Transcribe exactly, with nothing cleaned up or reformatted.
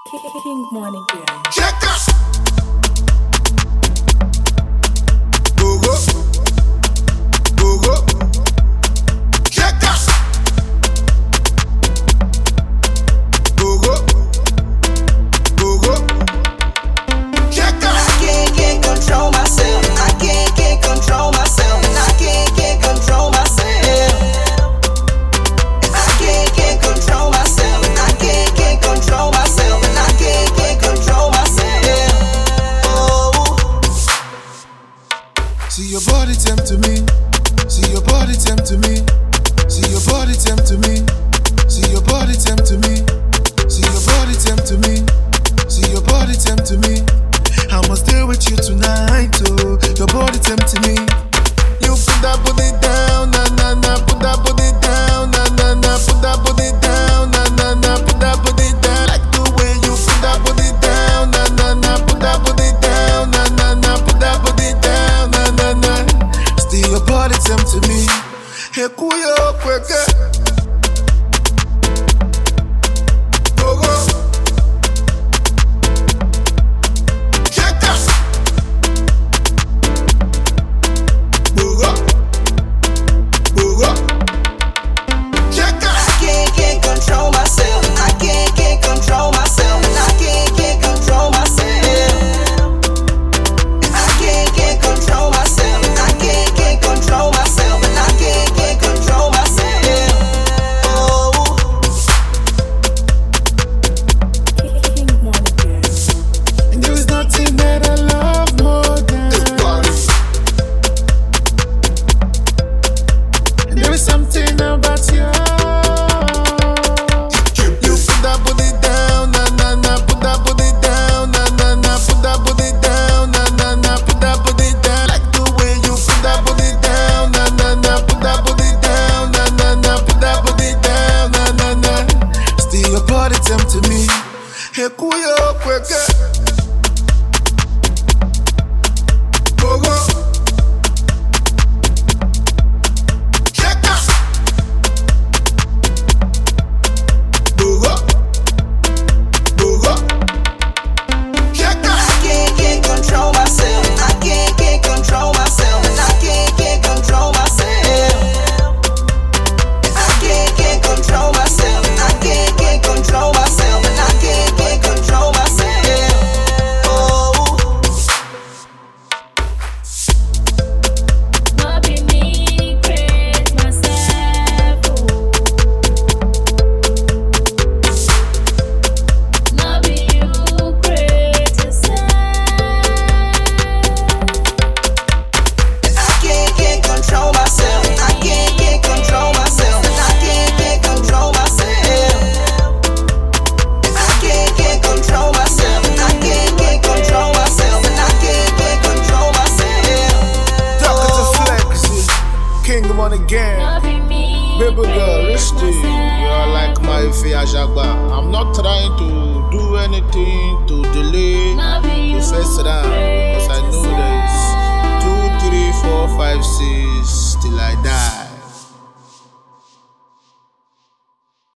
King Money Gang. Check out. Bogo. Bogo. Check out. Bogo. Bogo. Check out. I can't get control myself. I can't get control myself. And I can't get control myself. I can't get control myself. I can't get control myself. And I can't get control myself. Oh. See your body tempting me. See your body tempting me. See your body tempting me. See your body tempting me. See your body tempting me. See your body tempting me. I must stay with you tonight, oh. Your body tempting me. You put that body down, na na na. Put that body down, na na na. Put that body down, na na na. Put that body down. Like the way you put that body down, na na na. Put that body down, na na na. Put that body down, na na na. Still your body tempting me. Hey, kuyo kweke. Bogo. Check out. Bogo. Bogo. Check out. I can't get control myself. I can't get control myself. And I can't get control myself. I can't get control myself. I can't get control myself. And I can't get control myself. Oh. King Money Gang. And there is nothing that I love more than. And there is something about you. You put that booty down, na na na. Put that booty down, na na na. Put that booty down, na na na. Put that booty down. Like the way you put that booty down, na na na. Put that booty down, na na na. Put that booty down, na na na. Still your body tempting me. Hey, kuyo kweke. Bogo. Check out. Bogo. Bogo. Check out. I can't get control myself. I can't get control myself. And I can't get control myself. I can't get control myself. I can't get control myself. And I can't get control myself. Oh. Not be me, create myself. Not be you, create yourself. I can't get control myself. I can't get control myself. And I can't get control myself. I can't get control myself. I can't get control myself. And I can't get control myself. Doctor Flex, King Money Gang. Not be me, Baby girl, create listen. You are myself. like my Ifeya Jagba. I'm not trying to do anything to delay Not be the you, first round because I know create there is two, three, four, five, six till I die.